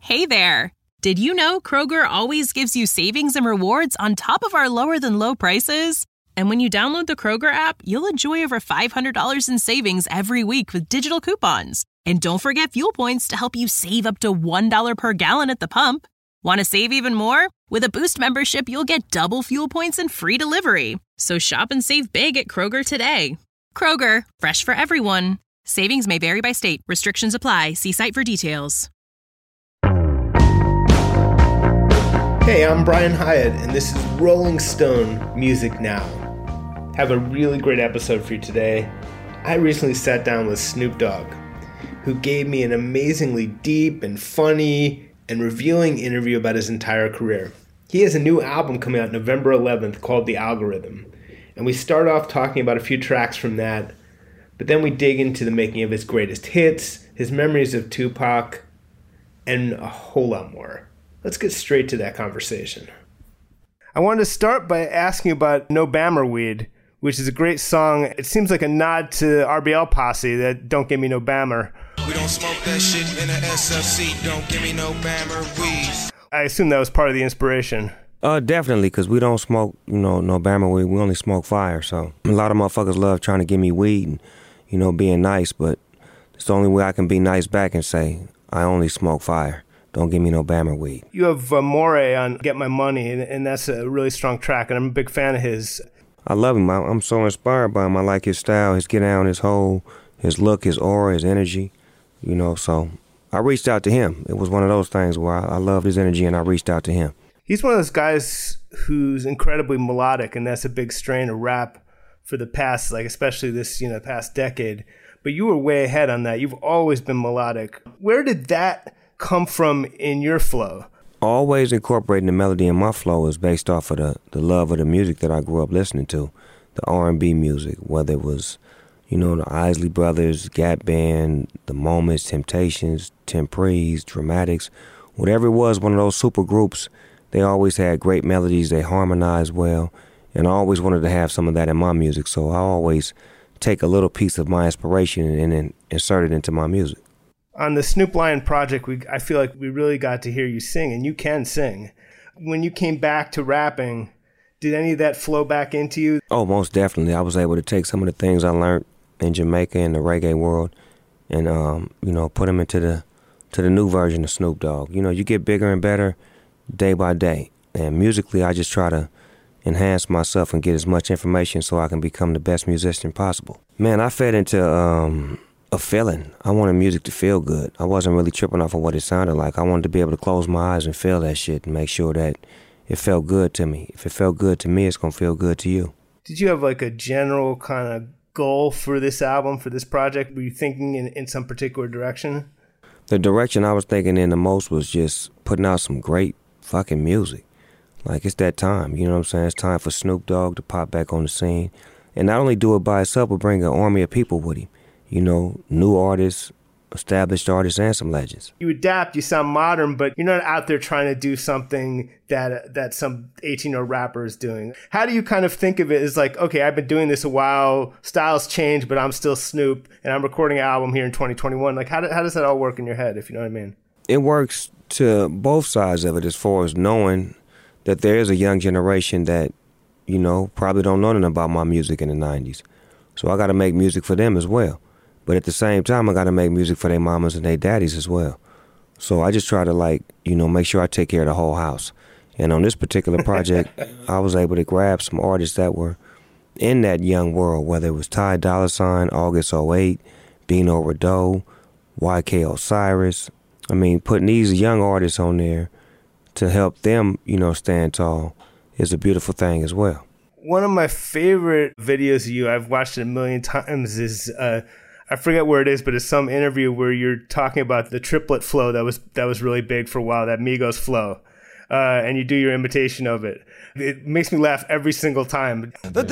Hey there! Did you know Kroger always gives you savings and rewards on top of our lower-than-low prices? And when you download the Kroger app, you'll enjoy over $500 in savings every week with digital coupons. And don't forget fuel points to help you save up to $1 per gallon at the pump. Want to save even more? With a Boost membership, you'll get double fuel points and free delivery. So shop and save big at Kroger today. Kroger, fresh for everyone. Savings may vary by state. Restrictions apply. See site for details. Hey, I'm Brian Hiatt, and this is Rolling Stone Music Now. Have a really great episode for you today. I recently sat down with Snoop Dogg, who gave me an amazingly deep and funny and revealing interview about his entire career. He has a new album coming out November 11th called The Algorithm, and we start off talking about a few tracks from that, but then we dig into the making of his greatest hits, his memories of Tupac, and a whole lot more. Let's get straight to that conversation. I wanted to start by asking about No Bammer Weed, which is a great song. It seems like a nod to RBL Posse, that Don't Give Me No Bammer. We don't smoke that shit in the SFC, don't give me no Bammer weed. I assume that was part of the inspiration. Definitely, because we don't smoke, no Bammer weed. We only smoke fire, so a lot of motherfuckers love trying to give me weed and, being nice, but it's the only way I can be nice back and say, I only smoke fire. Don't give me no Bammer weed. You have Moray on Get My Money, and that's a really strong track, and I'm a big fan of his. I love him. I'm so inspired by him. I like his style, his get down, his look, his aura, his energy, so I reached out to him. It was one of those things where I loved his energy and I reached out to him. He's one of those guys who's incredibly melodic, and that's a big strain of rap for the past, especially this, past decade. But you were way ahead on that. You've always been melodic. Where did that come from in your flow? Always incorporating the melody in my flow is based off of the love of the music that I grew up listening to, the R&B music, whether it was, the Isley Brothers, Gap Band, The Moments, Temptations, Temprees, Dramatics, whatever it was, one of those super groups, they always had great melodies, they harmonized well, and I always wanted to have some of that in my music, so I always take a little piece of my inspiration and then insert it into my music. On the Snoop Lion project, I feel like we really got to hear you sing, and you can sing. When you came back to rapping, did any of that flow back into you? Oh, most definitely. I was able to take some of the things I learned in Jamaica and the reggae world and, put them into the new version of Snoop Dogg. You get bigger and better day by day. And musically, I just try to enhance myself and get as much information so I can become the best musician possible. Man, I fed into a feeling. I wanted music to feel good. I wasn't really tripping off of what it sounded like. I wanted to be able to close my eyes and feel that shit and make sure that it felt good to me. If it felt good to me, it's going to feel good to you. Did you have a general kind of goal for this album, for this project? Were you thinking in some particular direction? The direction I was thinking in the most was just putting out some great fucking music. It's that time, you know what I'm saying? It's time for Snoop Dogg to pop back on the scene. And not only do it by itself, but bring an army of people with him. New artists, established artists, and some legends. You adapt, you sound modern, but you're not out there trying to do something that some 18-year-old rapper is doing. How do you kind of think of it as okay, I've been doing this a while, styles change, but I'm still Snoop, and I'm recording an album here in 2021. How does that all work in your head, if you know what I mean? It works to both sides of it as far as knowing that there is a young generation that, probably don't know nothing about my music in the 90s. So I got to make music for them as well. But at the same time, I got to make music for their mamas and their daddies as well. So I just try to make sure I take care of the whole house. And on this particular project, I was able to grab some artists that were in that young world, whether it was Ty Dolla $ign, August 08, Bino Rideau, YK Osiris. Putting these young artists on there to help them, stand tall is a beautiful thing as well. One of my favorite videos of you, I've watched it a million times, is I forget where it is, but it's some interview where you're talking about the triplet flow that was really big for a while, that Migos flow, and you do your imitation of it. It makes me laugh every single time.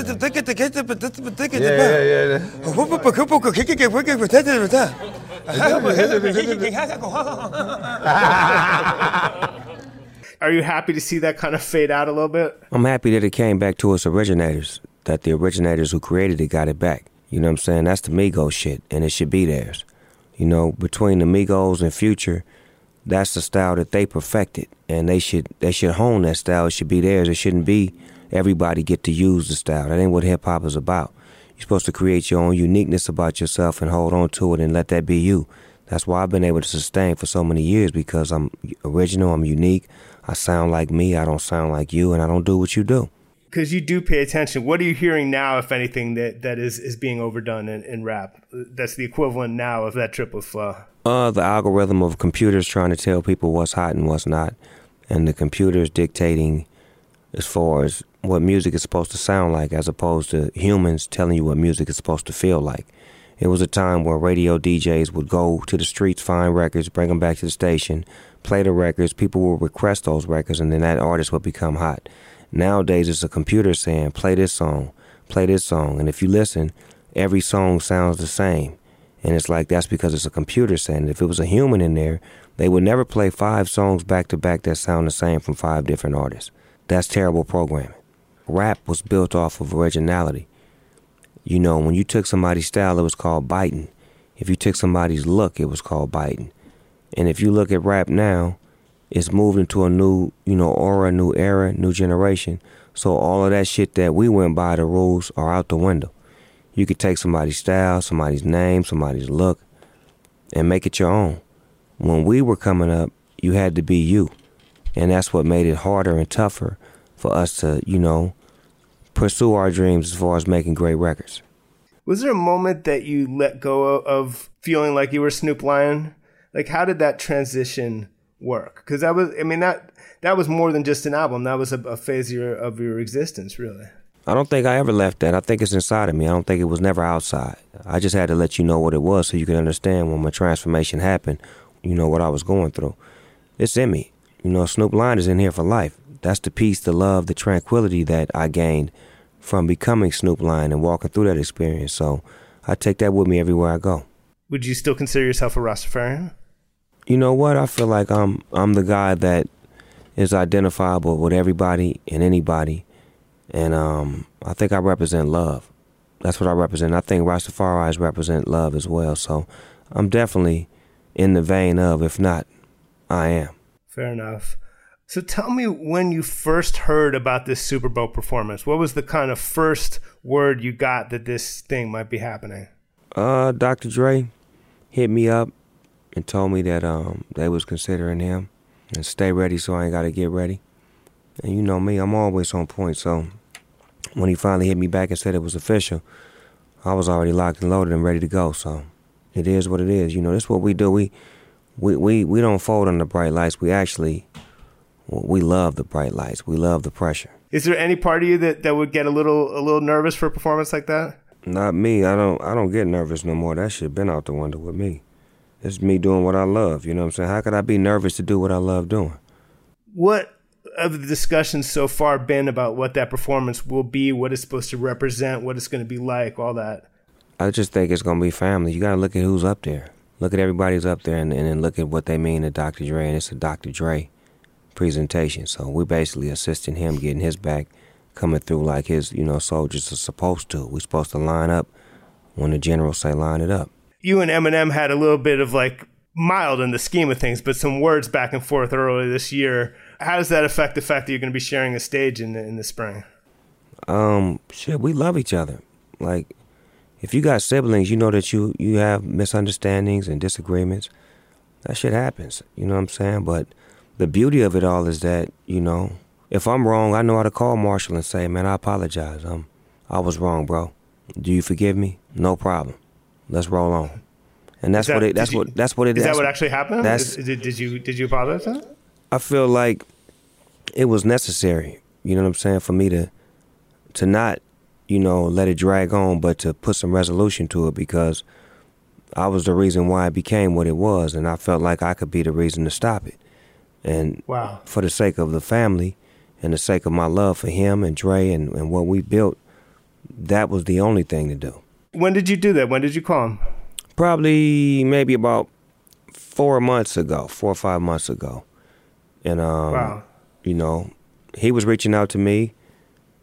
Are you happy to see that kind of fade out a little bit? I'm happy that it came back to its originators, that the originators who created it got it back. You know what I'm saying? That's the Migos shit, and it should be theirs. Between the Migos and Future, that's the style that they perfected, and they should hone that style. It should be theirs. It shouldn't be everybody get to use the style. That ain't what hip hop is about. You're supposed to create your own uniqueness about yourself and hold on to it and let that be you. That's why I've been able to sustain for so many years, because I'm original, I'm unique, I sound like me, I don't sound like you, and I don't do what you do. Because you do pay attention. What are you hearing now, if anything, that is being overdone in rap? That's the equivalent now of that triplet flow. The algorithm of computers trying to tell people what's hot and what's not, and the computers dictating as far as what music is supposed to sound like, as opposed to humans telling you what music is supposed to feel like. It was a time where radio DJs would go to the streets, find records, bring them back to the station, play the records. People would request those records, and then that artist would become hot. Nowadays, it's a computer saying, play this song. And if you listen, every song sounds the same. And it's like, that's because it's a computer saying it. If it was a human in there, they would never play 5 songs back to back that sound the same from 5 different artists. That's terrible programming. Rap was built off of originality. You know, when you took somebody's style, it was called biting. If you took somebody's look, it was called biting. And if you look at rap now, it's moved into a new, aura, new era, new generation. So all of that shit that we went by, the rules are out the window. You could take somebody's style, somebody's name, somebody's look, and make it your own. When we were coming up, you had to be you. And that's what made it harder and tougher for us to, pursue our dreams as far as making great records. Was there a moment that you let go of feeling like you were Snoop Lion? Like, how did that transition work? Because that was more than just an album. That was a phase of your existence, really. I don't think I ever left that. I think it's inside of me. I don't think it was never outside. I just had to let you know what it was so you could understand when my transformation happened, what I was going through. It's in me. Snoop Lion is in here for life. That's the peace, the love, the tranquility that I gained from becoming Snoop Lion and walking through that experience. So I take that with me everywhere I go. Would you still consider yourself a Rastafarian? You know what? I feel like I'm the guy that is identifiable with everybody and anybody. And I think I represent love. That's what I represent. I think Rastafaris represent love as well. So I'm definitely in the vein of, if not, I am. Fair enough. So tell me when you first heard about this Super Bowl performance. What was the kind of first word you got that this thing might be happening? Dr. Dre hit me up and told me that they was considering him and stay ready so I ain't got to get ready. And you know me, I'm always on point. So when he finally hit me back and said it was official, I was already locked and loaded and ready to go. So it is what it is. This is what we do. We don't fold on the bright lights. We love the bright lights. We love the pressure. Is there any part of you that would get a little nervous for a performance like that? Not me. I don't get nervous no more. That shit been out the window with me. It's me doing what I love. You know what I'm saying? How could I be nervous to do what I love doing? What have the discussions so far been about what that performance will be, what it's supposed to represent, what it's going to be like, all that? I just think it's going to be family. You got to look at who's up there. Look at everybody who's up there and then look at what they mean to Dr. Dre. And it's a Dr. Dre presentation. So we're basically assisting him getting his back, coming through like his, soldiers are supposed to. We're supposed to line up when the generals say line it up. You and Eminem had a little bit of mild in the scheme of things, but some words back and forth earlier this year. How does that affect the fact that you're going to be sharing a stage in the spring? Shit, we love each other. Like, if you got siblings, you know that you have misunderstandings and disagreements. That shit happens, you know what I'm saying? But the beauty of it all is that, if I'm wrong, I know how to call Marshall and say, man, I apologize. I was wrong, bro. Do you forgive me? No problem. Let's roll on. And that's what it is. Is that what actually happened? Did you apologize for that? I feel like it was necessary, you know what I'm saying, for me to not, let it drag on, but to put some resolution to it, because I was the reason why it became what it was, and I felt like I could be the reason to stop it. And wow. For the sake of the family and the sake of my love for him and Dre and what we built, that was the only thing to do. When did you do that? When did you call him? Probably maybe about 4 or 5 months ago. And, wow. He was reaching out to me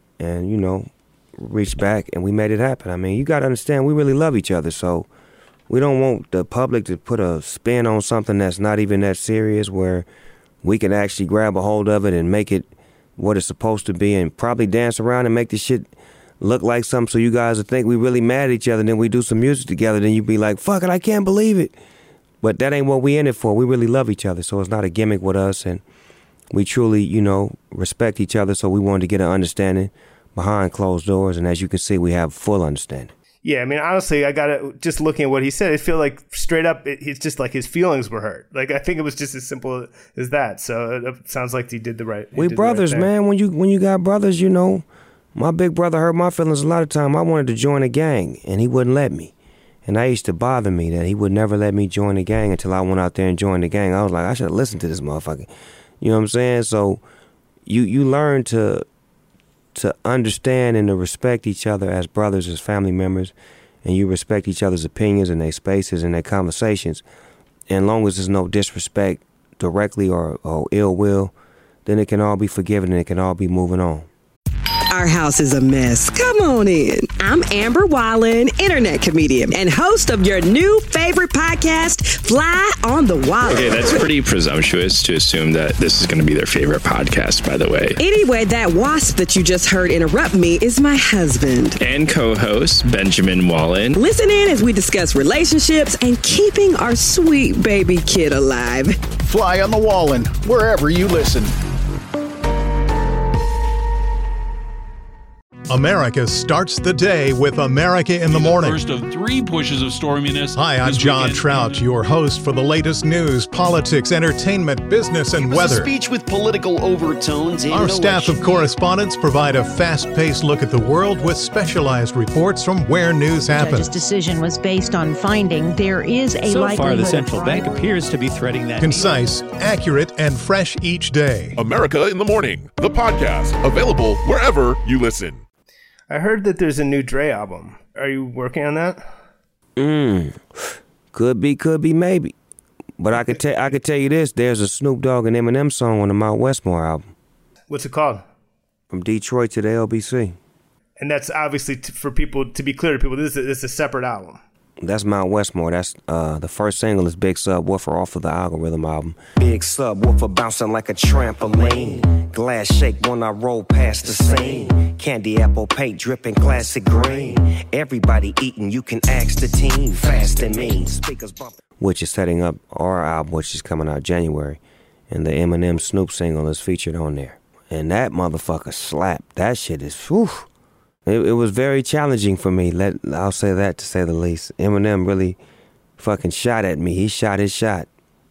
and, reached back and we made it happen. I mean, you got to understand, we really love each other. So We don't want the public to put a spin on something that's not even that serious, where we can actually grab a hold of it and make it what it's supposed to be, and probably dance around and make the shit look like something so you guys will think we really mad at each other, and then we do some music together, then you be like, fuck it, I can't believe it. But that ain't what we in it for. We really love each other, so it's not a gimmick with us, and we truly, respect each other, so we wanted to get an understanding behind closed doors, and as you can see, we have full understanding. Yeah, I mean, honestly, just looking at what he said, I feel like straight up, it's just like his feelings were hurt. Like, I think it was just as simple as that. So it sounds like he did the right. We brothers, man. When you got brothers, my big brother hurt my feelings a lot of time. I wanted to join a gang, and he wouldn't let me. And that used to bother me that he would never let me join the gang until I went out there and joined the gang. I was like, I should have listened to this motherfucker. You know what I'm saying? So you learn to understand and to respect each other as brothers, as family members, and you respect each other's opinions and their spaces and their conversations. And as long as there's no disrespect directly or ill will, then it can all be forgiven and it can all be moving on. Our house is a mess. Come on in. I'm Amber Wallen, internet comedian and host of your new favorite podcast, Fly on the Wallen. Okay, that's pretty presumptuous to assume that this is going to be their favorite podcast, by the way. Anyway, that wasp that you just heard interrupt me is my husband. And co-host, Benjamin Wallen. Listen in as we discuss relationships and keeping our sweet baby kid alive. Fly on the Wallen, wherever you listen. America starts the day with America in the Morning. First of 3 pushes of storminess. Hi, I'm John Trout, your host for the latest news, politics, entertainment, business, and weather. A speech with political overtones. Our staff of correspondents provide a fast-paced look at the world with specialized reports from where news happens. The judge's decision was based on finding there is a likelihood. So far, the central bank appears to be threading that. Concise, accurate, and fresh each day. America in the Morning, the podcast, available wherever you listen. I heard that there's a new Dre album. Are you working on that? Could be, maybe. But I could tell you this: there's a Snoop Dogg and Eminem song on the Mount Westmore album. What's it called? From Detroit to the LBC. And that's obviously for people, to be clear to people, this is a separate album. That's Mount Westmore. That's the first single is Big Subwoofer off of the Algorithm album. Big Subwoofer bouncing like a trampoline. Glass shake when I roll past the scene. Candy apple paint dripping classic green. Everybody eating, you can ask the team. Fast and mean. Speakers bumping. Which is setting up our album, which is coming out January. And the Eminem Snoop single is featured on there. And that motherfucker slapped. That shit is, whew. It was very challenging for me. I'll say that, to say the least. Eminem really fucking shot at me. He shot his shot.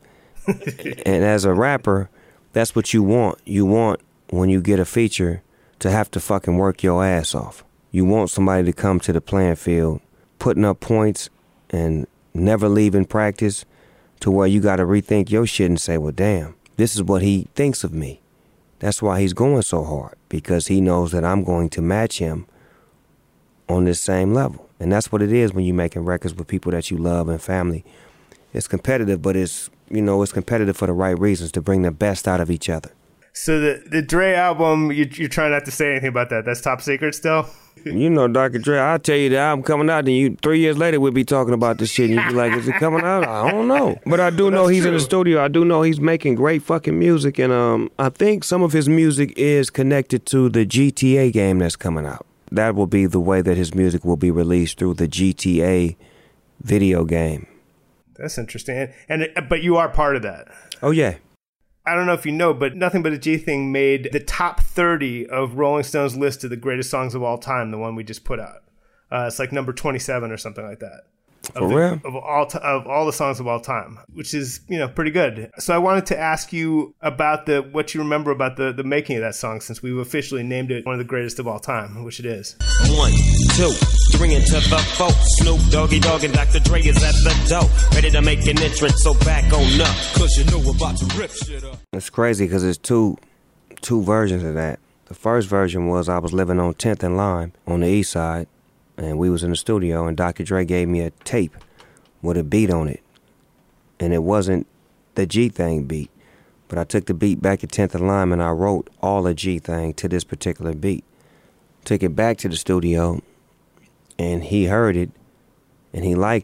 And as a rapper, that's what you want. You want, when you get a feature, to have to fucking work your ass off. You want somebody to come to the playing field, putting up points and never leaving practice, to where you got to rethink your shit and say, well, damn, this is what he thinks of me. That's why he's going so hard, because he knows that I'm going to match him on this same level. And that's what it is when you're making records with people that you love and family. It's competitive, but it's competitive for the right reasons, to bring the best out of each other. So the Dre album, you're trying not to say anything about that. That's top secret still? Dr. Dre, I'll tell you the album coming out, and 3 years later we'll be talking about this shit, and you'll be like, is it coming out? I don't know. But I do know he's in the studio. I do know he's making great fucking music, and I think some of his music is connected to the GTA game that's coming out. That will be the way that his music will be released, through the GTA video game. That's interesting. But you are part of that. Oh, yeah. I don't know if you know, but Nothing But a G Thing made the top 30 of Rolling Stone's list of the greatest songs of all time, the one we just put out. It's like number 27 or something like that. For real? Of all the songs of all time, which is, pretty good. So I wanted to ask you about what you remember about the making of that song, since we've officially named it one of the greatest of all time, which it is. 1, 2, 3 into the 4. Snoop Doggy Dogg and Dr. Dre is at the door, ready to make an entrance, so back on up, cause you know we're about to rip shit up. It's crazy because there's two versions of that. The first version was I was living on 10th and Lime on the east side, and we was in the studio, and Dr. Dre gave me a tape with a beat on it. And it wasn't the G-Thing beat, but I took the beat back at 10th and Lime, and I wrote all the G-Thing to this particular beat. Took it back to the studio, and he heard it, and he liked it,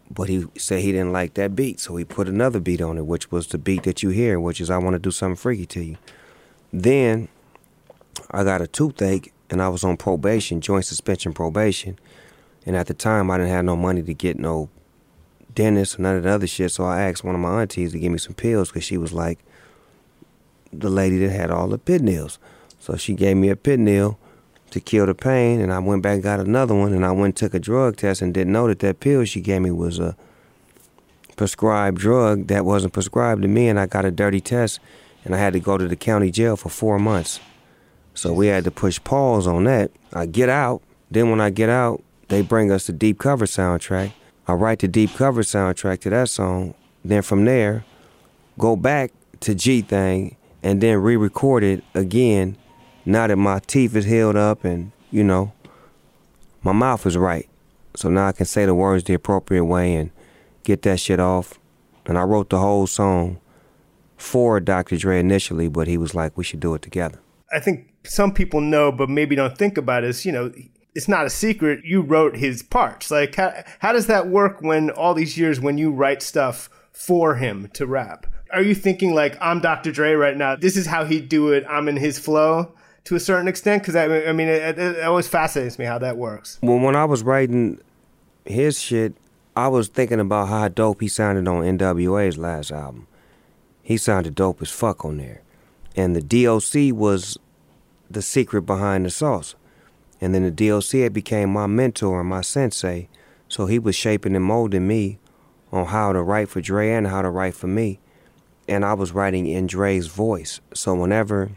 But he said he didn't like that beat, so he put another beat on it, which was the beat that you hear, which is I Want to Do Something Freaky to You. Then I got a toothache, and I was on probation, joint suspension probation. And at the time, I didn't have no money to get no dentist or none of the other shit, so I asked one of my aunties to give me some pills because she was like the lady that had all the pit nails. So she gave me a pit nail to kill the pain, and I went back and got another one, and I went and took a drug test and didn't know that that pill she gave me was a prescribed drug that wasn't prescribed to me, and I got a dirty test, and I had to go to the county jail for 4 months. So we had to push pause on that. I get out. Then when I get out, they bring us the Deep Cover soundtrack. I write the Deep Cover soundtrack to that song. Then from there, go back to G-Thing and then re-record it again. Now that my teeth is healed up and, you know, my mouth is right. So now I can say the words the appropriate way and get that shit off. And I wrote the whole song for Dr. Dre initially, but he was like, we should do it together. I think some people know, but maybe don't think about it, is, you know, it's not a secret. You wrote his parts. Like, how does that work when all these years when you write stuff for him to rap? Are you thinking like, I'm Dr. Dre right now, this is how he'd do it, I'm in his flow to a certain extent? Because I mean, it always fascinates me how that works. Well, when I was writing his shit, I was thinking about how dope he sounded on NWA's last album. He sounded dope as fuck on there. And the DOC was the secret behind the sauce. And then the DOC had became my mentor and my sensei. So he was shaping and molding me on how to write for Dre and how to write for me. And I was writing in Dre's voice. So whenever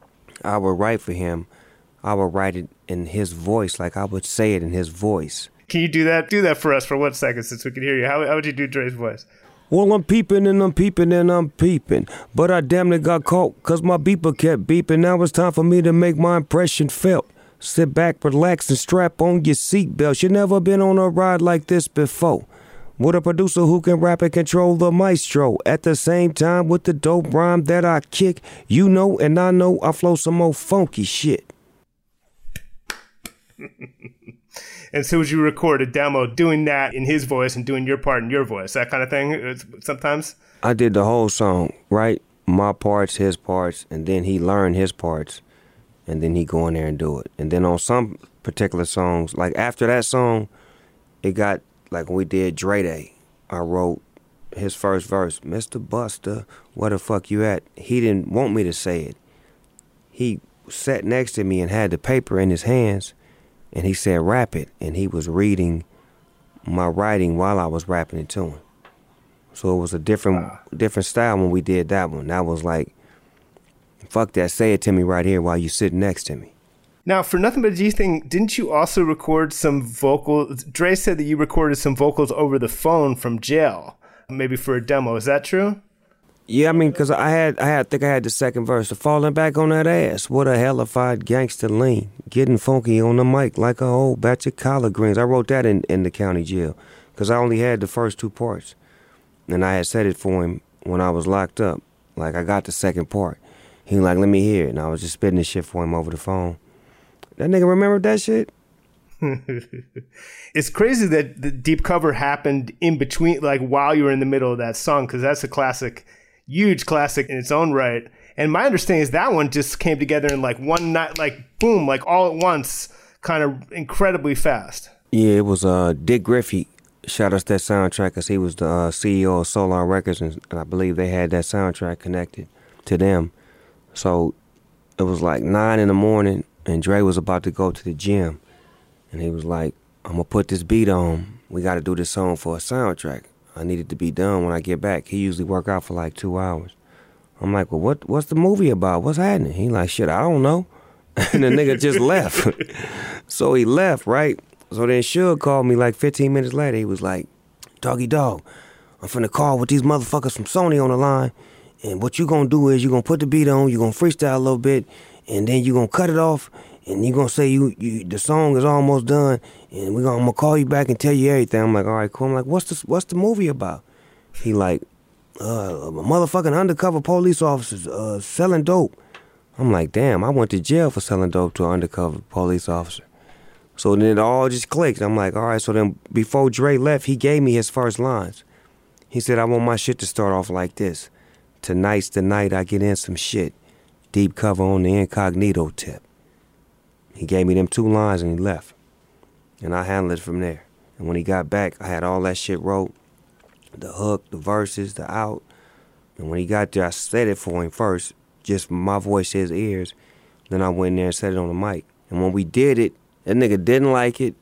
I would write for him, I would write it in his voice, like I would say it in his voice. Can you do that? Do that for us for 1 second since we can hear you. How would you do Dre's voice? Well, I'm peeping and I'm peeping and I'm peeping, but I damn near got caught because my beeper kept beeping. Now it's time for me to make my impression felt. Sit back, relax, and strap on your seatbelt. You never been on a ride like this before. With a producer who can rap and control the maestro. At the same time, with the dope rhyme that I kick, you know and I know I flow some more funky shit. And so would you record a demo doing that in his voice and doing your part in your voice, that kind of thing sometimes? I did the whole song, right? My parts, his parts, and then he learned his parts, and then he go in there and do it. And then on some particular songs, like after that song, it got, like when we did Dre Day, I wrote his first verse, Mr. Buster, where the fuck you at? He didn't want me to say it. He sat next to me and had the paper in his hands, and he said, rap it. And he was reading my writing while I was rapping it to him. So it was a different style when we did that one. That was like, fuck that, say it to me right here while you sitting next to me. Now, for Nothing But a G-Thing, didn't you also record some vocals? Dre said that you recorded some vocals over the phone from jail, maybe for a demo. Is that true? Yeah, I mean, because I think I had the second verse. Falling back on that ass, what a hellified gangster lean. Getting funky on the mic like a whole batch of collard greens. I wrote that in the county jail because I only had the first two parts. And I had said it for him when I was locked up. Like, I got the second part. He was like, let me hear it. And I was just spitting this shit for him over the phone. That nigga remembered that shit? It's crazy that the Deep Cover happened in between, like while you were in the middle of that song, because that's a classic, huge classic in its own right. And my understanding is that one just came together in like one night, like boom, like all at once, kind of incredibly fast. Yeah, it was Dick Griffey shot us that soundtrack because he was the CEO of Solar Records, and I believe they had that soundtrack connected to them. So it was like 9 a.m, and Dre was about to go to the gym. And he was like, I'm going to put this beat on. We got to do this song for a soundtrack. I need it to be done when I get back. He usually work out for like 2 hours. I'm like, well, what's the movie about? What's happening? He like, shit, I don't know. And the nigga just left. So he left, right? So then Suge called me like 15 minutes later. He was like, Doggy Dog, I'm finna call with these motherfuckers from Sony on the line. And what you gonna do is you gonna put the beat on, you gonna freestyle a little bit, and then you gonna cut it off, and you gonna say the song is almost done, and I'm gonna call you back and tell you everything. I'm like, all right, cool. I'm like, what's the movie about? He like, motherfucking undercover police officers selling dope. I'm like, damn, I went to jail for selling dope to an undercover police officer. So then it all just clicked. I'm like, all right, so then before Dre left, he gave me his first lines. He said, I want my shit to start off like this. Tonight's the night I get in some shit. Deep cover on the incognito tip. He gave me them 2 lines and he left. And I handled it from there. And when he got back, I had all that shit wrote. The hook, the verses, the out. And when he got there, I said it for him first. Just my voice to his ears. Then I went in there and said it on the mic. And when we did it, that nigga didn't like it.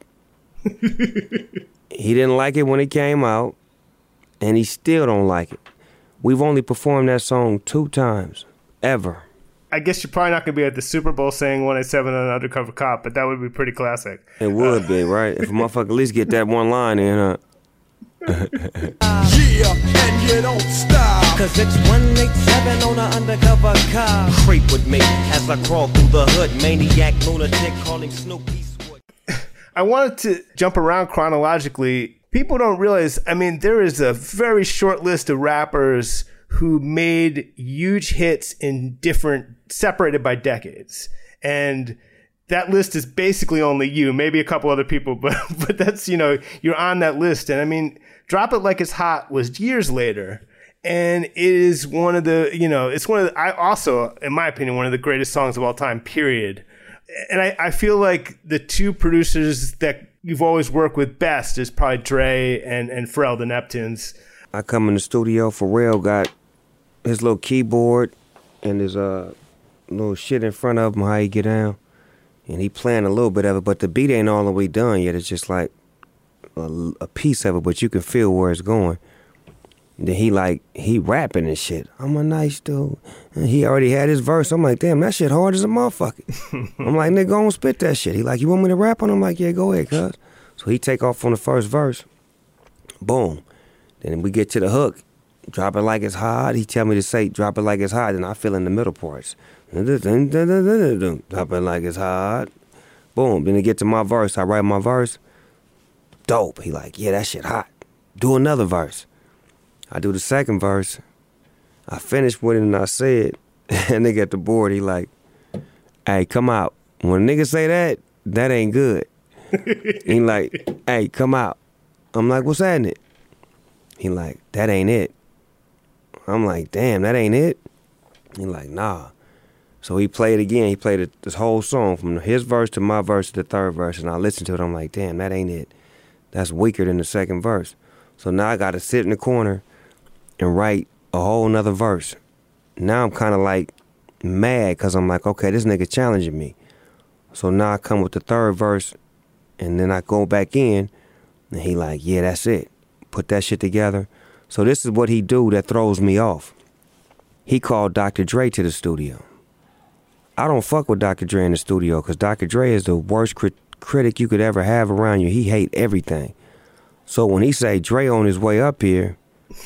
He didn't like it when it came out. And he still don't like it. We've only performed that song 2 times, ever. I guess you're probably not going to be at the Super Bowl saying 187 on an Undercover Cop, but that would be pretty classic. It would be, right? If a motherfucker at least get that one line in, huh? Yeah, and you don't stop. Cause it's 187 on an Undercover Cop. Creep with me as I crawl through the hood. Maniac, lunatic, calling Snoop Eastwood. I wanted to jump around chronologically. People don't realize, I mean, there is a very short list of rappers who made huge hits in different, separated by decades. And that list is basically only you, maybe a couple other people, but that's, you know, you're on that list. And I mean, Drop It Like It's Hot was years later. And it is one of the, you know, it's one of the, I also, in my opinion, one of the greatest songs of all time, period. And I feel like the 2 producers that you've always worked with best is probably Dre and Pharrell, the Neptunes. I come in the studio, Pharrell got his little keyboard and his little shit in front of him, how he get down. And he playing a little bit of it, but the beat ain't all the way done yet. It's just like a piece of it, but you can feel where it's going. And then he rapping and shit. I'm a nice dude. And he already had his verse. I'm like, damn, that shit hard as a motherfucker. I'm like, nigga, go on spit that shit. He like, you want me to rap on him? I'm like, yeah, go ahead, cuz. So he take off on the first verse. Boom. Then we get to the hook. Drop it like it's hot. He tell me to say, drop it like it's hot. And I fill in the middle parts. Drop it like it's hot. Boom. Then to get to my verse, I write my verse. Dope. He like, yeah, that shit hot. Do another verse. I do the second verse. I finish with it and I said, and nigga at the board, he like, hey, come out. When a nigga say that, that ain't good. He like, hey, come out. I'm like, what's happening? He like, that ain't it. I'm like, damn, that ain't it? He like, nah. So he played again. He played this whole song from his verse to my verse to the third verse. And I listened to it. I'm like, damn, that ain't it. That's weaker than the second verse. So now I got to sit in the corner and write a whole nother verse. Now I'm kind of like mad because I'm like, okay, this nigga challenging me. So now I come with the third verse and then I go back in and he like, yeah, that's it. Put that shit together. So this is what he do that throws me off. He called Dr. Dre to the studio. I don't fuck with Dr. Dre in the studio because Dr. Dre is the worst critic you could ever have around you. He hate everything. So when he say Dre on his way up here,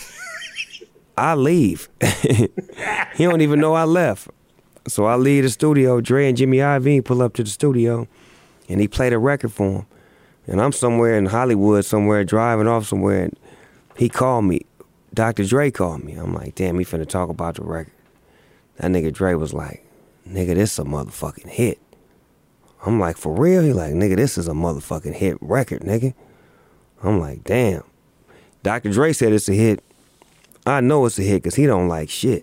I leave. He don't even know I left. So I leave the studio. Dre and Jimmy Iovine pull up to the studio and he played a record for him. And I'm somewhere in Hollywood somewhere, driving off somewhere, and he called me. Dr. Dre called me. I'm like, damn, he finna talk about the record. That nigga Dre was like, nigga, this a motherfucking hit. I'm like, for real? He like, nigga, this is a motherfucking hit record, nigga. I'm like, damn. Dr. Dre said it's a hit. I know it's a hit because he don't like shit.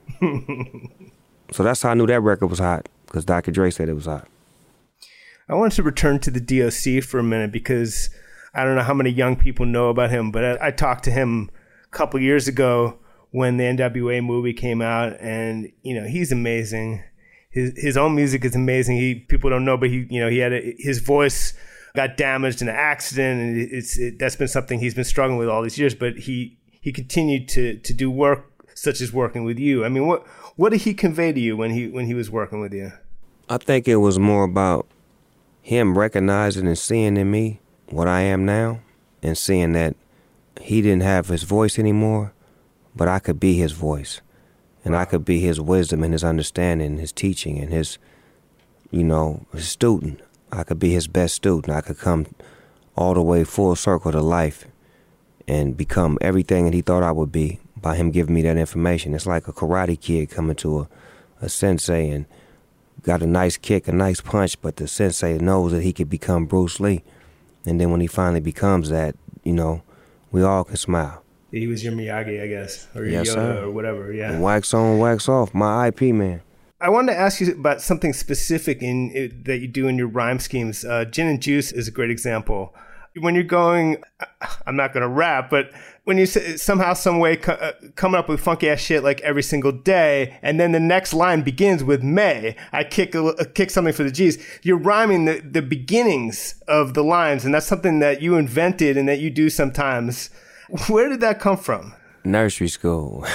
So that's how I knew that record was hot, because Dr. Dre said it was hot. I wanted to return to the DOC for a minute because I don't know how many young people know about him, but I talked to him a couple years ago when the NWA movie came out, and you know, he's amazing. His own music is amazing. People don't know, but he had his voice got damaged in an accident, and that's been something he's been struggling with all these years. But he continued to do work such as working with you. I mean, what did he convey to you when he was working with you? I think it was more about him recognizing and seeing in me what I am now, and seeing that he didn't have his voice anymore, but I could be his voice, and I could be his wisdom and his understanding and his teaching and his student. I could be his best student. I could come all the way full circle to life and become everything that he thought I would be by him giving me that information. It's like a karate kid coming to a sensei and got a nice kick, a nice punch, but the sensei knows that he could become Bruce Lee. And then when he finally becomes that, you know, we all can smile. He was your Miyagi, I guess, or your Yoda, or whatever, yeah. Wax on, wax off, my IP man. I wanted to ask you about something specific that you do in your rhyme schemes. Gin and Juice is a great example. When you're going, I'm not going to rap, but when you say somehow, some way coming up with funky ass shit like every single day, and then the next line begins with May, I kick something for the G's. You're rhyming the beginnings of the lines, and that's something that you invented and that you do sometimes. Where did that come from? Nursery school,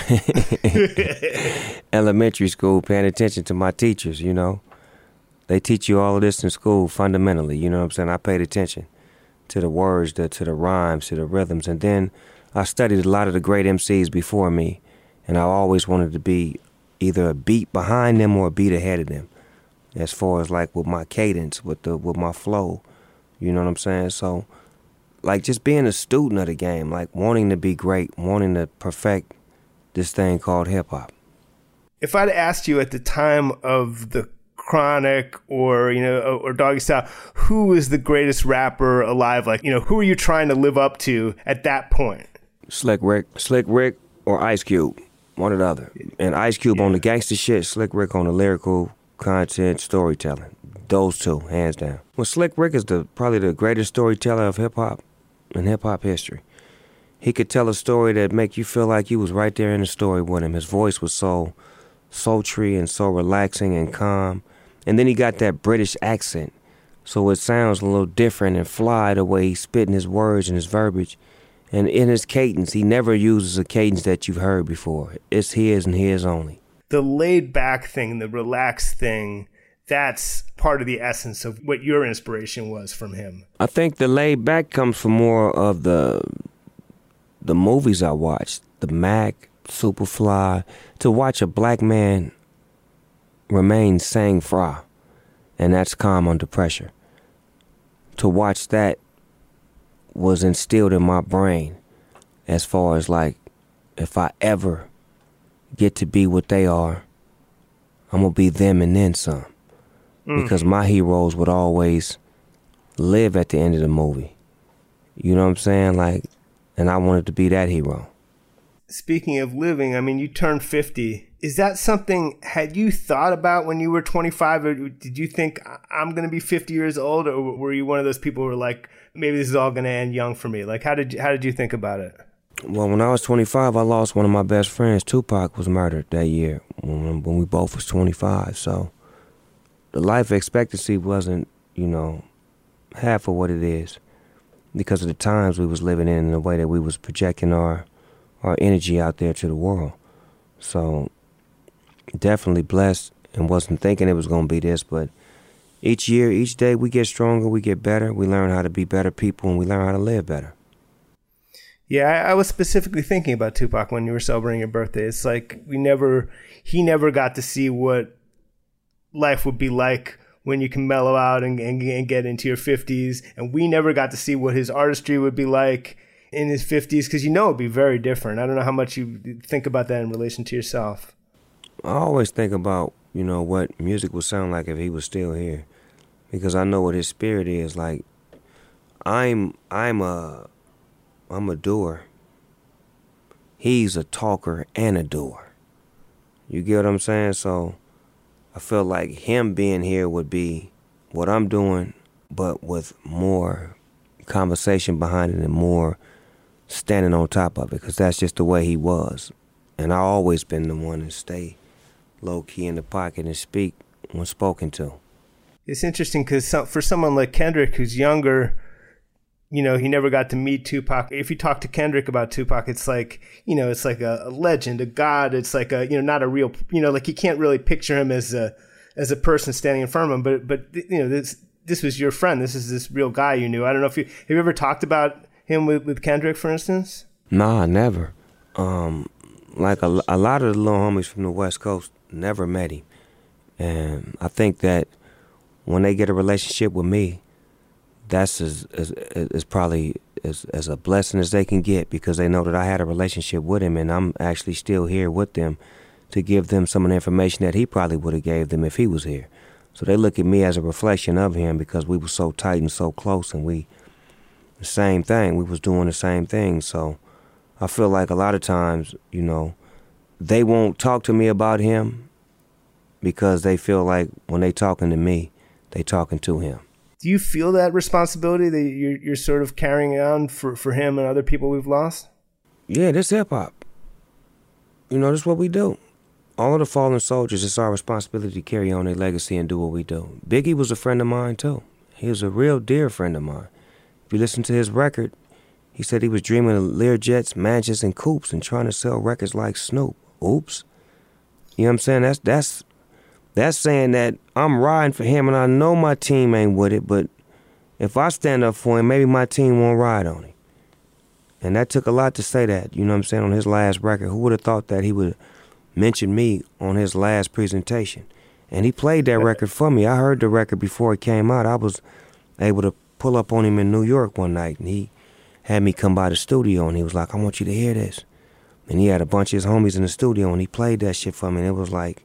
elementary school, paying attention to my teachers, you know. They teach you all of this in school fundamentally, you know what I'm saying? I paid attention to the words, to the rhymes, to the rhythms. And then I studied a lot of the great MCs before me, and I always wanted to be either a beat behind them or a beat ahead of them, as far as like with my cadence, with my flow, you know what I'm saying? So like just being a student of the game, like wanting to be great, wanting to perfect this thing called hip hop. If I'd asked you at the time of the Chronic or, you know, or Doggy Style, who is the greatest rapper alive? Like, you know, who are you trying to live up to at that point? Slick Rick or Ice Cube, one or the other. And Ice Cube on the gangster shit, Slick Rick on the lyrical content storytelling. Those two, hands down. Well, Slick Rick is probably the greatest storyteller of hip hop in hip hop history. He could tell a story that make you feel like you was right there in the story with him. His voice was so sultry and so relaxing and calm. And then he got that British accent, so it sounds a little different and fly the way he's spitting his words and his verbiage. And in his cadence, he never uses a cadence that you've heard before. It's his and his only. The laid back thing, the relaxed thing, that's part of the essence of what your inspiration was from him. I think the laid back comes from more of the movies I watched. The Mac, Superfly. To watch a black man remain sang-froid, and that's calm under pressure. To watch that was instilled in my brain as far as like, if I ever get to be what they are, I'm gonna be them and then some. Because my heroes would always live at the end of the movie. You know what I'm saying? Like, and I wanted to be that hero. Speaking of living, I mean, you turned 50. Is that something, had you thought about when you were 25, or did you think, I'm going to be 50 years old, or were you one of those people who were like, maybe this is all going to end young for me? Like, how did you think about it? Well, when I was 25, I lost one of my best friends. Tupac was murdered that year when we both was 25. So the life expectancy wasn't, you know, half of what it is because of the times we was living in and the way that we was projecting our energy out there to the world. So definitely blessed and wasn't thinking it was going to be this, but each year, each day we get stronger, we get better, we learn how to be better people, and we learn how to live better. Yeah, I was specifically thinking about Tupac when you were celebrating your birthday. It's like he never got to see what life would be like when you can mellow out and get into your 50s, and we never got to see what his artistry would be like in his 50s, because you know it'd be very different. I don't know how much you think about that in relation to yourself. I always think about, you know, what music would sound like if he was still here, because I know what his spirit is. Like, I'm a doer. He's a talker and a doer. You get what I'm saying? So I feel like him being here would be what I'm doing, but with more conversation behind it and more standing on top of it, because that's just the way he was. And I've always been the one to stay low-key in the pocket and speak when spoken to. It's interesting because for someone like Kendrick, who's younger, you know, he never got to meet Tupac. If you talk to Kendrick about Tupac, it's like, you know, it's like a legend, a god. It's like a, you know, not a real, you know, like you can't really picture him as a person standing in front of him. But you know, this was your friend. This is this real guy you knew. I don't know if have you ever talked about him with Kendrick, for instance? Nah, never. Like a lot of the little homies from the West Coast never met him. And I think that when they get a relationship with me, that's as probably as a blessing as they can get, because they know that I had a relationship with him and I'm actually still here with them to give them some of the information that he probably would have gave them if he was here. So they look at me as a reflection of him because we were so tight and so close, and the same thing. We was doing the same thing. So I feel like a lot of times, you know, they won't talk to me about him because they feel like when they talking to me, they talking to him. Do you feel that responsibility that you're sort of carrying on for him and other people we've lost? Yeah, this hip-hop. You know, this is what we do. All of the fallen soldiers, it's our responsibility to carry on their legacy and do what we do. Biggie was a friend of mine, too. He was a real dear friend of mine. If you listen to his record, he said he was dreaming of Learjets, mansions, and coupes and trying to sell records like Snoop. Oops. You know what I'm saying? That's saying that I'm riding for him and I know my team ain't with it, but if I stand up for him, maybe my team won't ride on him. And that took a lot to say that, you know what I'm saying, on his last record. Who would have thought that he would mention me on his last presentation? And he played that record for me. I heard the record before it came out. I was able to pull up on him in New York one night, and he had me come by the studio, and he was like, I want you to hear this. And he had a bunch of his homies in the studio, and he played that shit for me, and it was like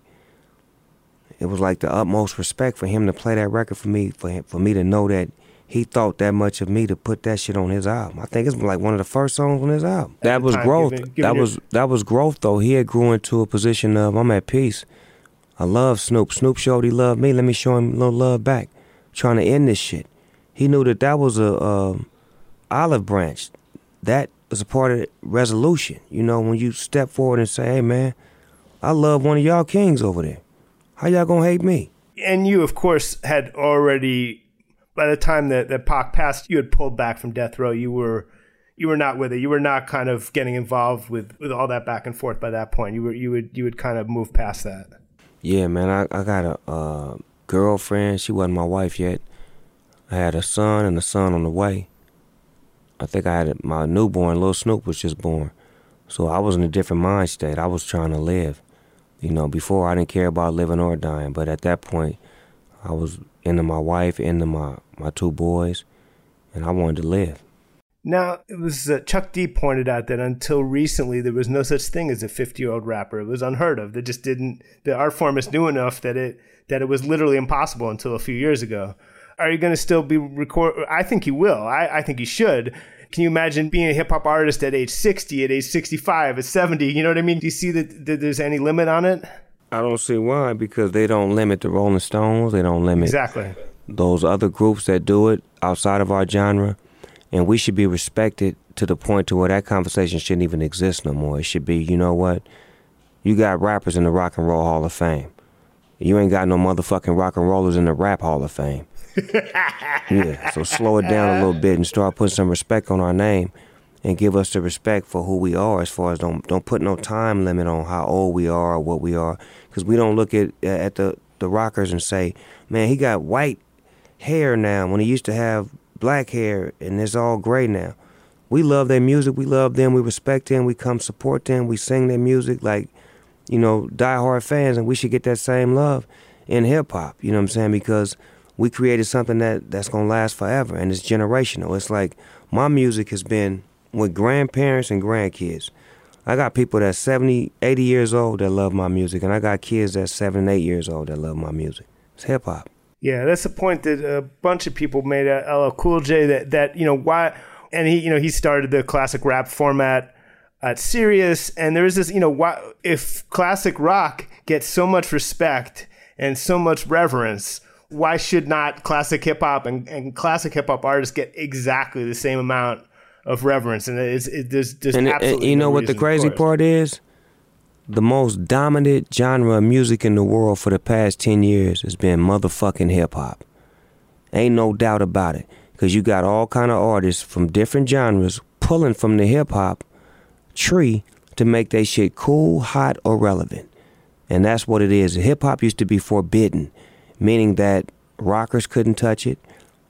the utmost respect for him to play that record for me, for me to know that he thought that much of me to put that shit on his album. I think it's like one of the first songs on his album. That was growth. That was growth, though. He had grew into a position of, I'm at peace. I love Snoop. Snoop showed he loved me. Let me show him a little love back. Trying to end this shit. He knew that was a olive branch. That was a part of the resolution. You know, when you step forward and say, hey, man, I love one of y'all kings over there. How y'all gonna hate me? And you, of course, had already, by the time that Pac passed, you had pulled back from death row. You were not with it. You were not kind of getting involved with all that back and forth by that point. You would kind of move past that. Yeah, man. I got a girlfriend. She wasn't my wife yet. I had a son and a son on the way. I think I had my newborn, Lil Snoop, was just born. So I was in a different mind state. I was trying to live. You know, before I didn't care about living or dying, but at that point, I was into my wife, into my two boys, and I wanted to live. Now, it was Chuck D pointed out that until recently, there was no such thing as a 50-year-old rapper. It was unheard of. They just didn't. The art form is new enough that it was literally impossible until a few years ago. Are you going to still be I think you will. I think you should. Can you imagine being a hip-hop artist at age 60, at age 65, at 70? You know what I mean? Do you see that there's any limit on it? I don't see why, because they don't limit the Rolling Stones. They don't limit those other groups that do it outside of our genre. And we should be respected to the point to where that conversation shouldn't even exist no more. It should be, you know what? You got rappers in the Rock and Roll Hall of Fame. You ain't got no motherfucking rock and rollers in the Rap Hall of Fame. Yeah, so slow it down a little bit and start putting some respect on our name and give us the respect for who we are, as far as don't put no time limit on how old we are or what we are, because we don't look at the rockers and say, man, he got white hair now when he used to have black hair and it's all gray now. We love their music, we love them, we respect them, we come support them, we sing their music like, you know, diehard fans, and we should get that same love in hip-hop, you know what I'm saying, because we created something that's going to last forever, and it's generational. It's like my music has been with grandparents and grandkids. I got people that's 70, 80 years old that love my music, and I got kids that's 7 and 8 years old that love my music. It's hip-hop. Yeah, that's a point that a bunch of people made at LL Cool J, that you know, why, and he started the classic rap format at Sirius, and there is this, you know, why, if classic rock gets so much respect and so much reverence, why should not classic hip-hop and classic hip-hop artists get exactly the same amount of reverence? And there's absolutely you know no what the crazy part is? The most dominant genre of music in the world for the past 10 years has been motherfucking hip-hop. Ain't no doubt about it. Because you got all kind of artists from different genres pulling from the hip-hop tree to make they shit cool, hot, or relevant. And that's what it is. Hip-hop used to be forbidden, meaning that rockers couldn't touch it,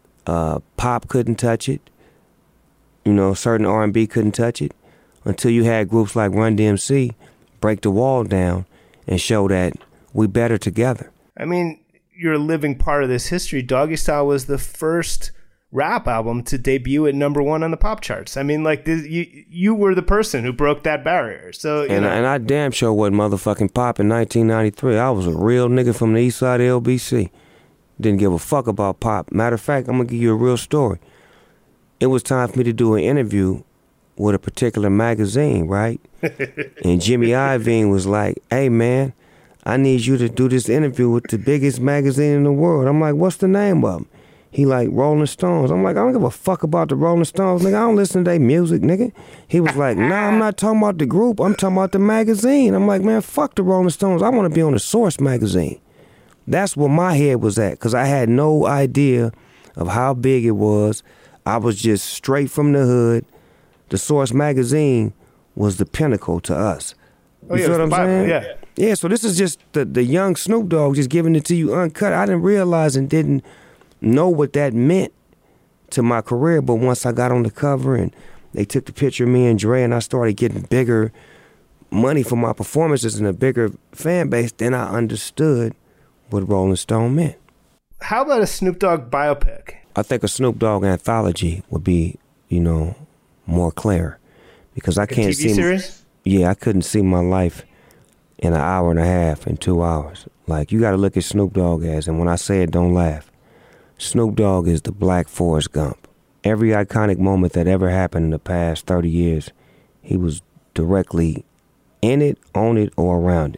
pop couldn't touch it, you know, certain R&B couldn't touch it, until you had groups like Run DMC break the wall down and show that we better together. I mean, you're a living part of this history. Doggy Style was the first rap album to debut at #1 on the pop charts. I mean, like, you were the person who broke that barrier. So, and I damn sure wasn't motherfucking pop in 1993. I was a real nigga from the east side of LBC. Didn't give a fuck about pop. Matter of fact, I'm gonna give you a real story. It was time for me to do an interview with a particular magazine, right? And Jimmy Iovine was like, hey man, I need you to do this interview with the biggest magazine in the world. I'm like, what's the name of them? He like, Rolling Stones. I'm like, I don't give a fuck about the Rolling Stones, nigga. I don't listen to their music, nigga. He was like, nah, I'm not talking about the group. I'm talking about the magazine. I'm like, man, fuck the Rolling Stones. I want to be on the Source magazine. That's where my head was at, because I had no idea of how big it was. I was just straight from the hood. The Source magazine was the pinnacle to us. You feel what I'm saying? Yeah. Yeah, so this is just the young Snoop Dogg just giving it to you uncut. I didn't realize and didn't know what that meant to my career, but once I got on the cover and they took the picture of me and Dre and I started getting bigger money for my performances and a bigger fan base, then I understood what Rolling Stone meant. How about a Snoop Dogg biopic? I think a Snoop Dogg anthology would be, more clear, because I can't see. TV series? Yeah, I couldn't see my life in an hour and a half, in 2 hours. Like, you got to look at Snoop Dogg as, and when I say it, don't laugh. Snoop Dogg is the Black Forrest Gump. Every iconic moment that ever happened in the past 30 years, he was directly in it, on it, or around it.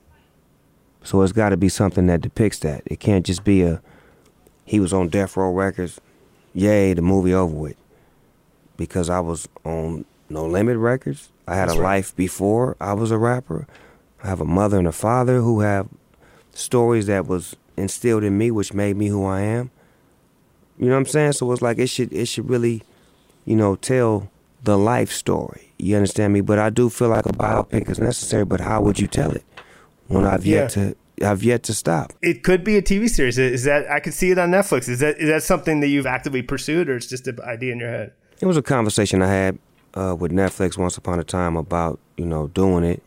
So it's got to be something that depicts that. It can't just be he was on Death Row Records, yay, the movie over with. Because I was on No Limit Records. I had a life before I was a rapper. I have a mother and a father who have stories that was instilled in me, which made me who I am. You know what I'm saying? So it's like it should really, tell the life story. You understand me? But I do feel like a biopic is necessary, but how would you tell it when I've yet to stop? It could be a TV series. Is that, I could see it on Netflix. Is that something that you've actively pursued, or it's just an idea in your head? It was a conversation I had with Netflix once upon a time about, doing it,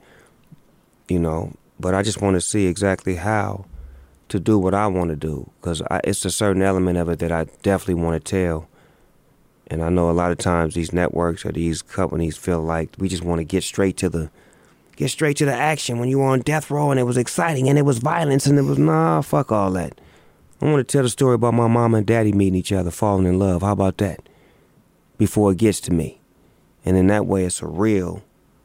but I just want to see exactly how to do what I want to do, because it's a certain element of it that I definitely want to tell. And I know a lot of times these networks or these companies feel like we just want to get straight to the action when you were on death row and it was exciting and it was violence and it was, nah, fuck all that. I want to tell the story about my mom and daddy meeting each other, falling in love. How about that? Before it gets to me. And in that way, it's a real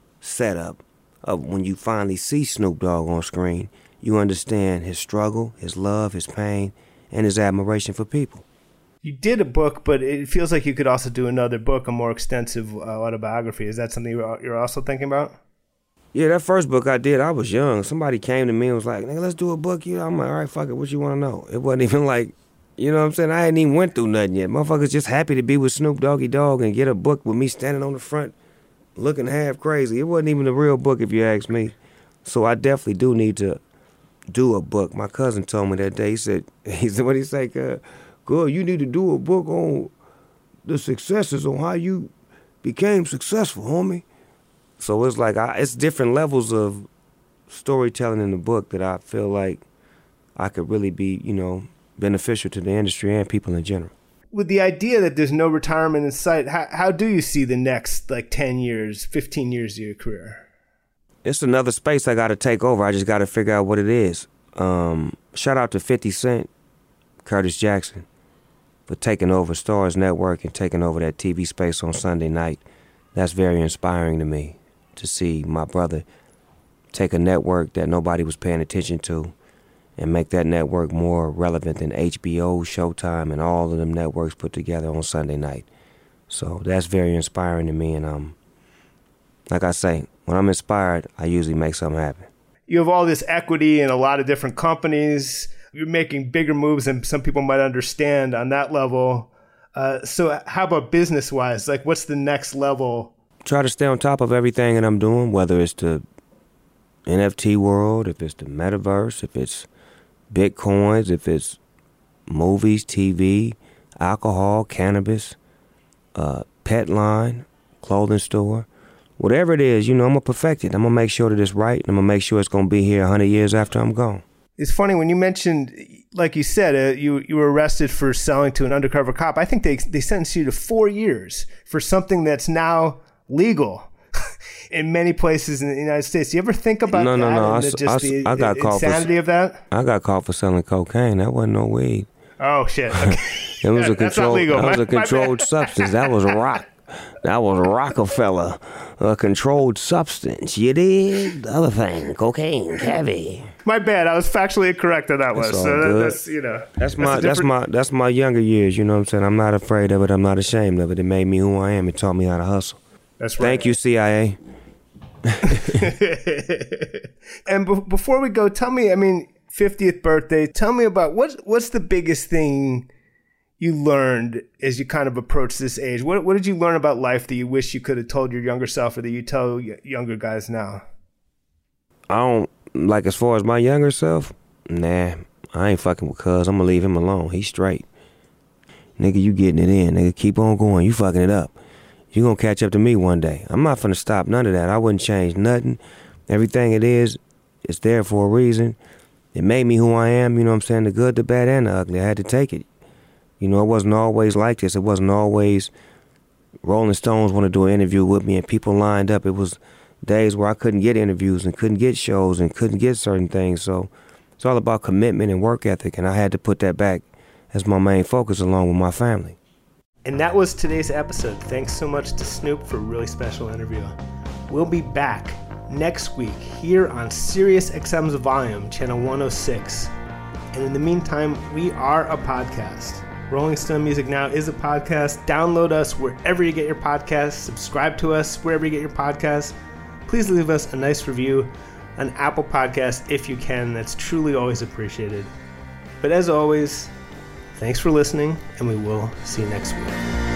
setup of when you finally see Snoop Dogg on screen, you understand his struggle, his love, his pain, and his admiration for people. You did a book, but it feels like you could also do another book, a more extensive autobiography. Is that something you're also thinking about? Yeah, that first book I did, I was young. Somebody came to me and was like, nigga, let's do a book. I'm like, all right, fuck it, what you want to know? It wasn't even like, you know what I'm saying? I hadn't even went through nothing yet. Motherfuckers just happy to be with Snoop Doggy Dogg and get a book with me standing on the front looking half crazy. It wasn't even a real book if you ask me. So I definitely do need to do a book. My cousin told me that day, he said, what he say, girl, you need to do a book on the successes, on how you became successful, homie. So it's like, it's different levels of storytelling in the book that I feel like I could really be, beneficial to the industry and people in general. With the idea that there's no retirement in sight, how do you see the next 10 years, 15 years of your career? It's another space I got to take over. I just got to figure out what it is. Shout out to 50 Cent, Curtis Jackson, for taking over Starz Network and taking over that TV space on Sunday night. That's very inspiring to me, to see my brother take a network that nobody was paying attention to and make that network more relevant than HBO, Showtime, and all of them networks put together on Sunday night. So that's very inspiring to me, and like I say, when I'm inspired, I usually make something happen. You have all this equity in a lot of different companies. You're making bigger moves than some people might understand on that level. So how about business-wise? What's the next level? Try to stay on top of everything that I'm doing, whether it's the NFT world, if it's the metaverse, if it's Bitcoins, if it's movies, TV, alcohol, cannabis, pet line, clothing store. Whatever it is, I'm going to perfect it. I'm going to make sure that it's right, and I'm going to make sure it's going to be here 100 years after I'm gone. It's funny, when you mentioned, like you said, you were arrested for selling to an undercover cop. I think they sentenced you to 4 years for something that's now legal in many places in the United States. Do you ever think about No. the insanity of that? I got caught for selling cocaine. That wasn't no weed. Oh, shit. Okay. It was a That's not legal. That was a controlled substance. That was rock. That was Rockefeller. A controlled substance. You did? The other thing, cocaine, cavi. My bad. I was factually incorrect on that one. That's all So good. that's, you know. That's my younger years, you know what I'm saying? I'm not afraid of it. I'm not ashamed of it. It made me who I am. It taught me how to hustle. That's right. Thank you, CIA. And before we go, tell me, 50th birthday, tell me about what's the biggest thing you learned as you kind of approach this age? What did you learn about life that you wish you could have told your younger self or that you tell younger guys now? I don't, like, as far as my younger self, nah, I ain't fucking with cuz. I'm gonna leave him alone. He's straight. Nigga, you getting it in. Nigga, keep on going. You fucking it up. You gonna catch up to me one day. I'm not finna stop none of that. I wouldn't change nothing. Everything it is, it's there for a reason. It made me who I am, you know what I'm saying? The good, the bad, and the ugly. I had to take it. You know, it wasn't always like this. It wasn't always Rolling Stones want to do an interview with me and people lined up. It was days where I couldn't get interviews and couldn't get shows and couldn't get certain things. So it's all about commitment and work ethic, and I had to put that back as my main focus along with my family. And that was today's episode. Thanks so much to Snoop for a really special interview. We'll be back next week here on Sirius XM's Volume, channel 106. And in the meantime, we are a podcast. Rolling Stone Music Now is a podcast. Download us wherever you get your podcasts. Subscribe to us wherever you get your podcasts. Please leave us a nice review on Apple Podcasts if you can. That's truly always appreciated. But as always, thanks for listening, and we will see you next week.